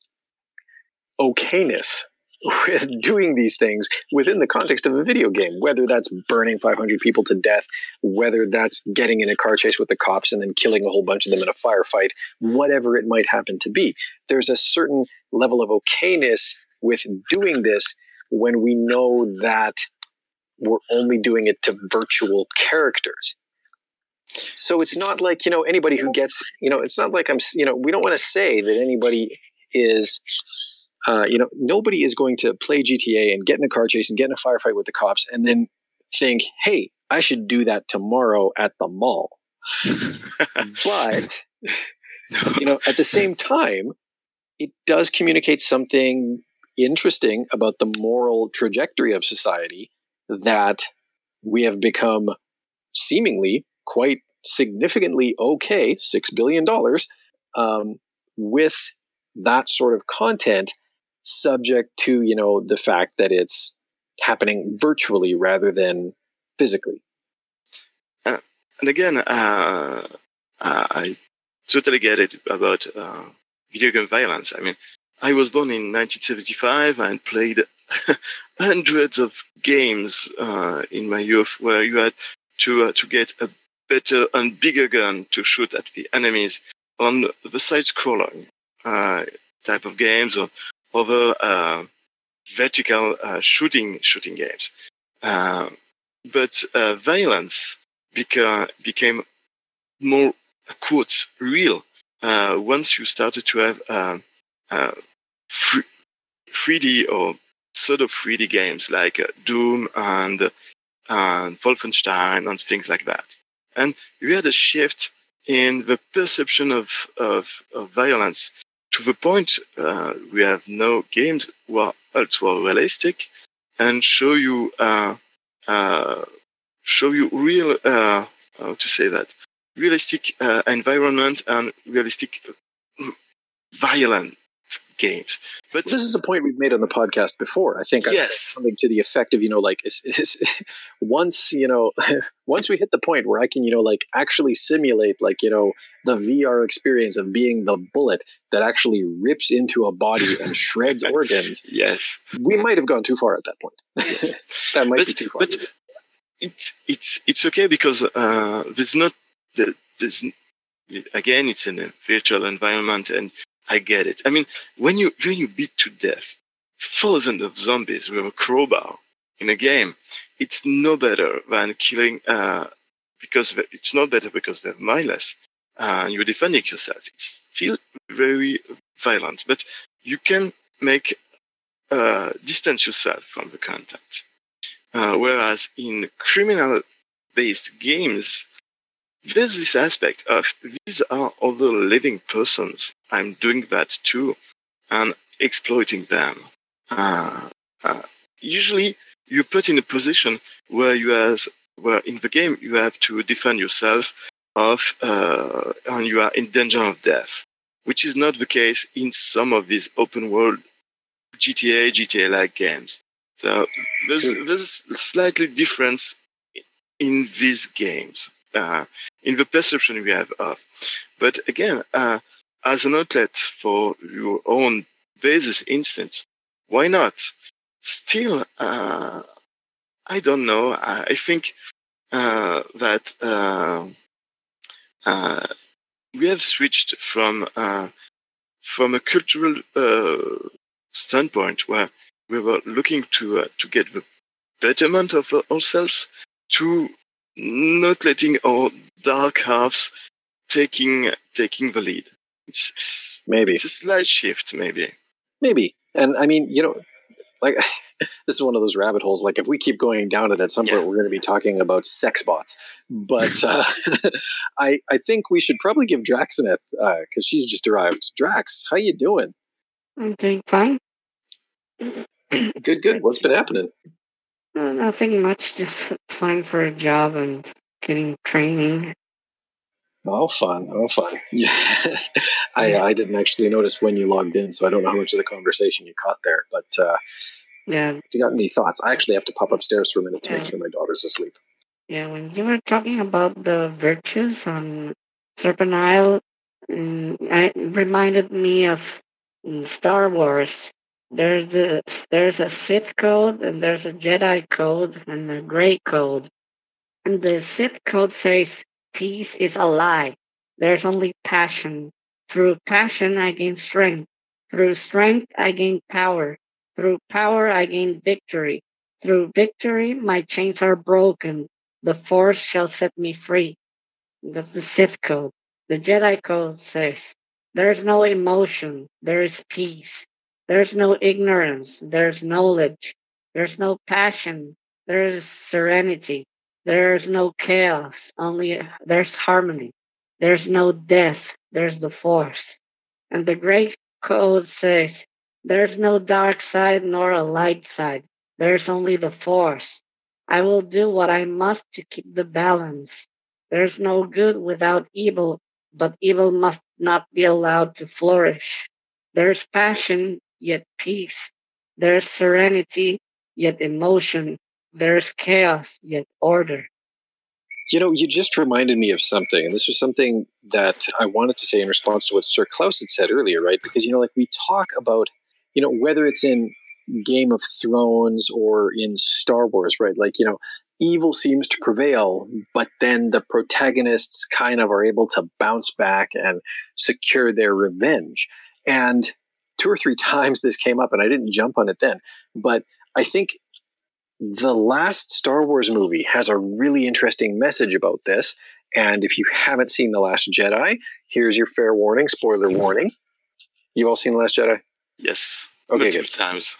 okayness with doing these things within the context of a video game, whether that's burning 500 people to death, whether that's getting in a car chase with the cops and then killing a whole bunch of them in a firefight, whatever it might happen to be. There's a certain level of okayness with doing this when we know that we're only doing it to virtual characters. So it's not like, anybody who gets, it's not like we don't want to say that anybody is, nobody is going to play GTA and get in a car chase and get in a firefight with the cops and then think, hey, I should do that tomorrow at the mall. But, at the same time, it does communicate something interesting about the moral trajectory of society, that we have become seemingly quite significantly okay, $6 billion, with that sort of content, subject to, the fact that it's happening virtually rather than physically. And again, I totally get it about video game violence. I mean, I was born in 1975 and played hundreds of games in my youth where you had to get a better and bigger gun to shoot at the enemies on the side-scroller type of games or other vertical shooting games. But violence became more, quote, real once you started to have 3D or sort of 3D games like Doom and Wolfenstein and things like that. And we had a shift in the perception of violence to the point we have now games who are ultra realistic and show you real how to say that, realistic environment and realistic violent games. But this is a point we've made on the podcast before. I think I've said something to the effect of, once we hit the point where I can, actually simulate, the VR experience of being the bullet that actually rips into a body and shreds organs. Yes. We might have gone too far at that point. Yes. That might be too far. But it's okay because again, it's in a virtual environment and I get it. I mean, when you beat to death thousands of zombies with a crowbar in a game, it's no better than killing because it's not better because they're mindless. You're defending yourself. It's still very violent, but you can make distance yourself from the content. Whereas in criminal-based games, there's this aspect of these are other living persons. I'm doing that too, and exploiting them. Usually, you're put in a position where where in the game you have to defend yourself and you are in danger of death, which is not the case in some of these open world GTA-like games. So there's a slightly difference in these games. In the perception we have of. But again, as an outlet for your own basis instance, why not? Still, I don't know. I think that we have switched from a cultural standpoint where we were looking to get the betterment of ourselves to not letting our dark halves taking the lead. It's maybe it's a slight shift, maybe. And I mean, this is one of those rabbit holes. Like if we keep going down it, at some point we're going to be talking about sex bots. But I think we should probably give Draxineth because she's just arrived. Drax, how you doing? I'm doing fine. Good. What's been happening? Nothing much. Just applying for a job and getting training. Oh, fun. Yeah. I didn't actually notice when you logged in, so I don't know how much of the conversation you caught there. But yeah, if you got any thoughts, I actually have to pop upstairs for a minute to make sure my daughter's asleep. Yeah, when you were talking about the virtues on Serpent Isle, it reminded me of Star Wars. There's a Sith code and there's a Jedi code and a Grey code. And the Sith code says peace is a lie. There's only passion. Through passion I gain strength. Through strength I gain power. Through power I gain victory. Through victory my chains are broken. The Force shall set me free. That's the Sith code. The Jedi code says there's no emotion. There is peace. There's no ignorance. There's knowledge. There's no passion. There is serenity. There's no chaos. Only there's harmony. There's no death. There's the Force. And the Grey code says there's no dark side nor a light side. There's only the Force. I will do what I must to keep the balance. There's no good without evil, but evil must not be allowed to flourish. There's passion, yet peace. There's serenity, yet emotion. There's chaos, yet order. You know, you just reminded me of something, and this was something that I wanted to say in response to what Sir Klaus had said earlier, right? Because, you know, like we talk about, you know, whether it's in Game of Thrones or in Star Wars, right? Like, you know, evil seems to prevail, but then the protagonists kind of are able to bounce back and secure their revenge. And 2 or 3 times this came up, and I didn't jump on it then, but I think the last Star Wars movie has a really interesting message about this. And if you haven't seen The Last Jedi, here's your fair warning, spoiler warning. You all seen The Last Jedi? Yes. Okay, Multiple good. times.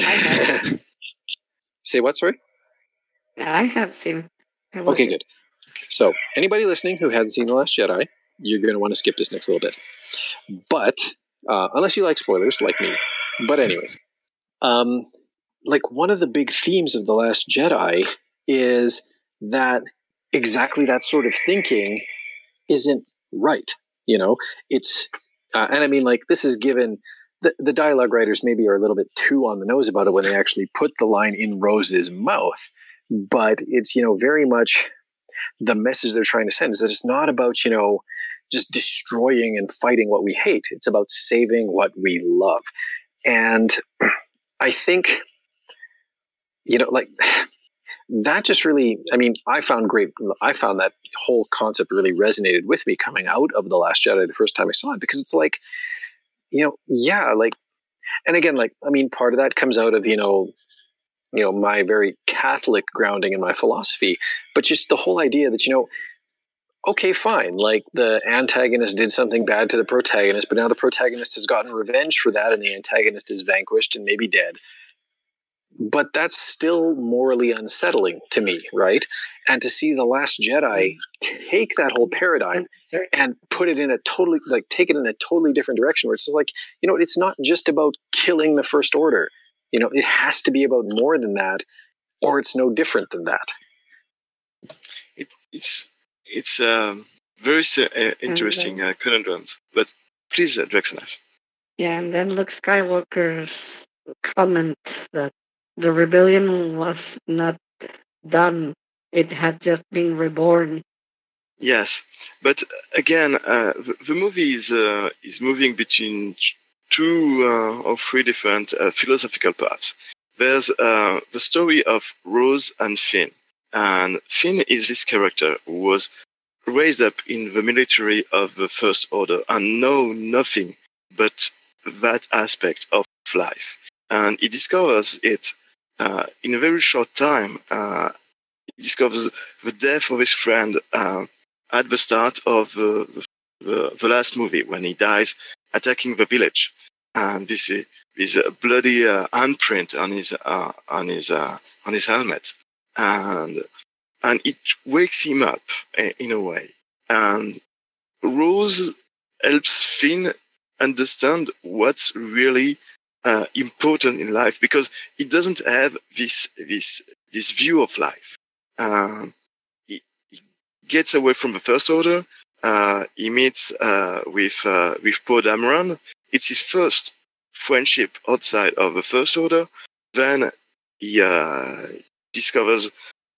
Say what, sorry? I have seen. Okay, good. So, anybody listening who hasn't seen The Last Jedi, you're going to want to skip this next little bit. But, unless you like spoilers, like me. But anyways, like one of the big themes of The Last Jedi is that exactly that sort of thinking isn't right. You know, it's, and I mean, like, this is given, the dialogue writers maybe are a little bit too on the nose about it when they actually put the line in Rose's mouth. But it's, you know, very much the message they're trying to send is that it's not about, you know, just destroying and fighting what we hate. It's about saving what we love. And I think, you know, like that just really, I mean, I found that whole concept really resonated with me coming out of The Last Jedi the first time I saw it, because it's like, you know, yeah, like, and again, like, I mean, part of that comes out of, you know, my very Catholic grounding in my philosophy, but just the whole idea that, you know, okay, fine, like the antagonist did something bad to the protagonist, but now the protagonist has gotten revenge for that and the antagonist is vanquished and maybe dead. But that's still morally unsettling to me, right? And to see The Last Jedi take that whole paradigm and put it in a totally, like, take it in a totally different direction, where it's like, you know, it's not just about killing the First Order. You know, it has to be about more than that, or it's no different than that. It's very interesting conundrums. But please, Draxineth. Yeah, and then Luke Skywalker's comment that the rebellion was not done; it had just been reborn. Yes, but again, the movie is moving between 2 or 3 different philosophical paths. There's the story of Rose and Finn. And Finn is this character who was raised up in the military of the First Order and know nothing but that aspect of life. And he discovers it in a very short time. He discovers the death of his friend at the start of the last movie, when he dies attacking the village. And this bloody handprint on his helmet, and it wakes him up in a way. And Rose helps Finn understand what's really important in life, because he doesn't have this view of life. He gets away from the First Order. He meets with Poe Dameron. It's his first friendship outside of the First Order. Then he discovers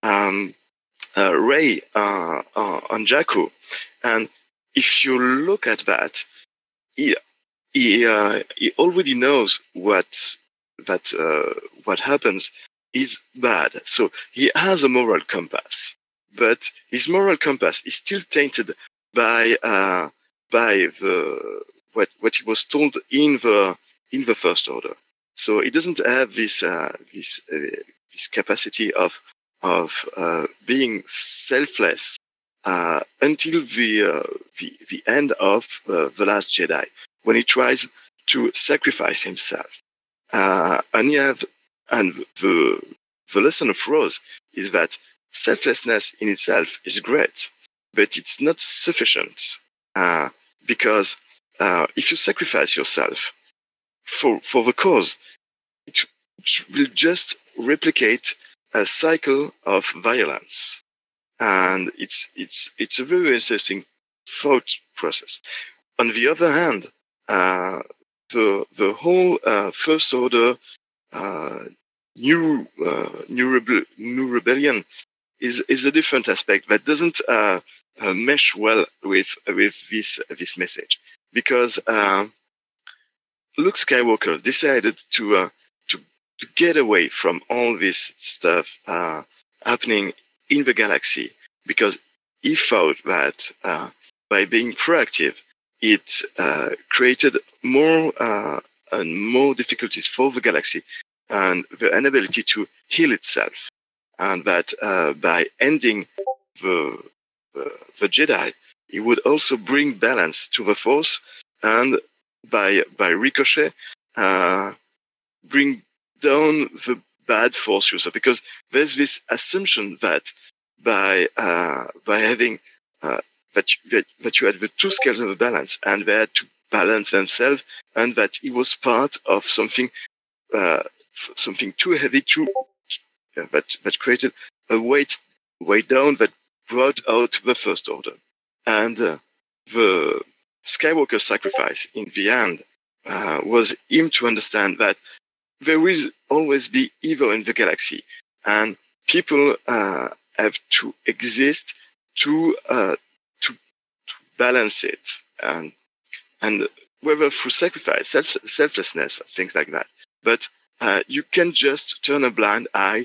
Rey on Jakku, and if you look at that, he already knows what happens is bad. So he has a moral compass, but his moral compass is still tainted by what he was told in the First Order. So he doesn't have this capacity of being selfless until the end of The Last Jedi, when he tries to sacrifice himself. And the lesson of Rose is that selflessness in itself is great, but it's not sufficient, because if you sacrifice yourself for the cause, it will just replicate a cycle of violence. And it's a very interesting thought process. On the other hand, the whole First Order new rebellion is a different aspect that doesn't mesh well with this message, because Luke Skywalker decided to get away from all this stuff happening in the galaxy, because he thought that by being proactive, it created more and more difficulties for the galaxy and the inability to heal itself, and that by ending the Jedi, he would also bring balance to the Force, and by ricochet, bring down the bad Force user, because there's this assumption that by having that you had the two scales of the balance, and they had to balance themselves, and that it was part of something too heavy, that created a weight down that brought out the First Order. And the Skywalker sacrifice in the end was him to understand that there will always be evil in the galaxy, and people have to exist to balance it, and whether through sacrifice, selflessness, things like that. But you can just turn a blind eye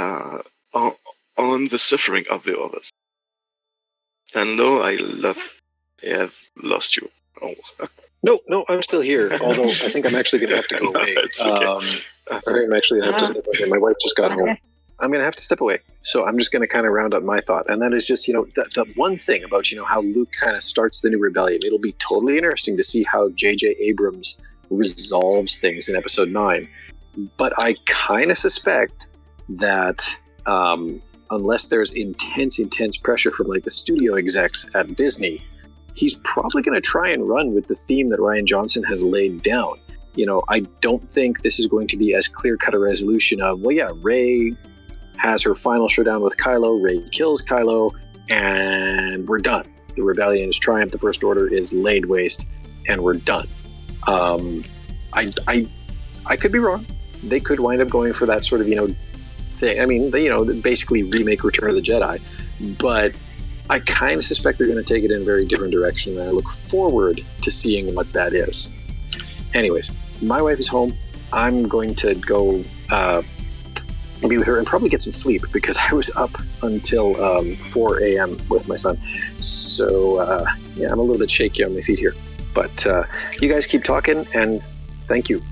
on the suffering of the others. And no, I have lost you. Oh. No, I'm still here. Although I think I'm actually going to have to go away. It's okay. I think I'm actually going to have to step away. My wife just got home. I'm going to have to step away. So I'm just going to kind of round up my thought. And that is just, the one thing about, how Luke kind of starts the new rebellion. It'll be totally interesting to see how J.J. Abrams resolves things in Episode 9. But I kind of suspect that unless there's intense pressure from like the studio execs at Disney, he's probably going to try and run with the theme that Rian Johnson has laid down. I don't think this is going to be as clear-cut a resolution of, Rey has her final showdown with Kylo, Rey kills Kylo, and we're done. The rebellion has triumphed, the First Order is laid waste, and we're done. I could be wrong. They could wind up going for that sort of, thing. I mean, they basically remake Return of the Jedi, but I kind of suspect they're going to take it in a very different direction, and I look forward to seeing what that is. Anyways, my wife is home. I'm going to go be with her and probably get some sleep, because I was up until 4 a.m. with my son. So, I'm a little bit shaky on my feet here. But you guys keep talking, and thank you.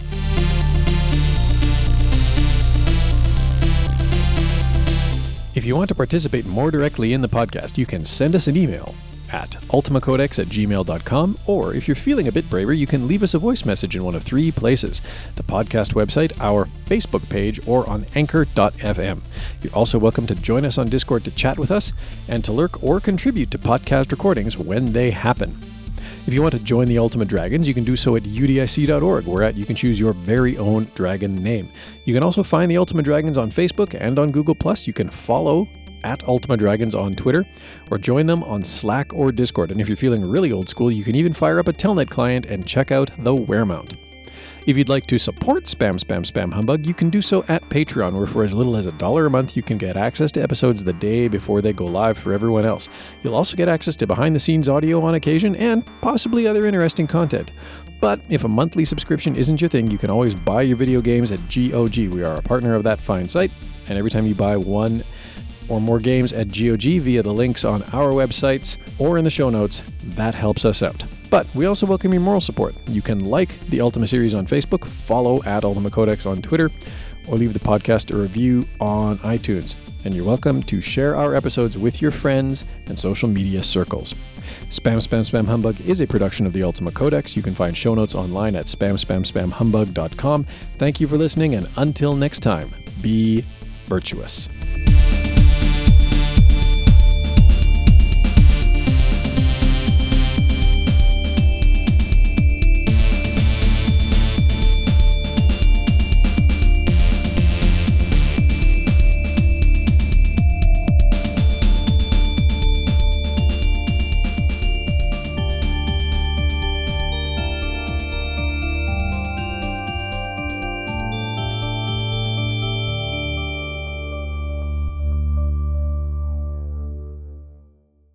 If you want to participate more directly in the podcast, you can send us an email at ultimacodex@gmail.com, or if you're feeling a bit braver, you can leave us a voice message in one of three places: the podcast website, our Facebook page, or on anchor.fm. You're also welcome to join us on Discord to chat with us and to lurk or contribute to podcast recordings when they happen. If you want to join the Ultima Dragons, you can do so at udic.org, where you can choose your very own dragon name. You can also find the Ultima Dragons on Facebook and on Google+. You can follow at Ultima Dragons on Twitter, or join them on Slack or Discord. And if you're feeling really old school, you can even fire up a Telnet client and check out the Weremount. If you'd like to support Spam Humbug, you can do so at Patreon, where for as little as $1 a month, you can get access to episodes the day before they go live for everyone else. You'll also get access to behind-the-scenes audio on occasion and possibly other interesting content. But if a monthly subscription isn't your thing, you can always buy your video games at GOG. We are a partner of that fine site, and every time you buy one or more games at GOG via the links on our websites or in the show notes, that helps us out. But we also welcome your moral support. You can like the Ultima series on Facebook, follow at Ultima Codex on Twitter, or leave the podcast a review on iTunes. And you're welcome to share our episodes with your friends and social media circles. Spam Humbug is a production of the Ultima Codex. You can find show notes online at spamhumbug.com. Thank you for listening, and until next time, be virtuous.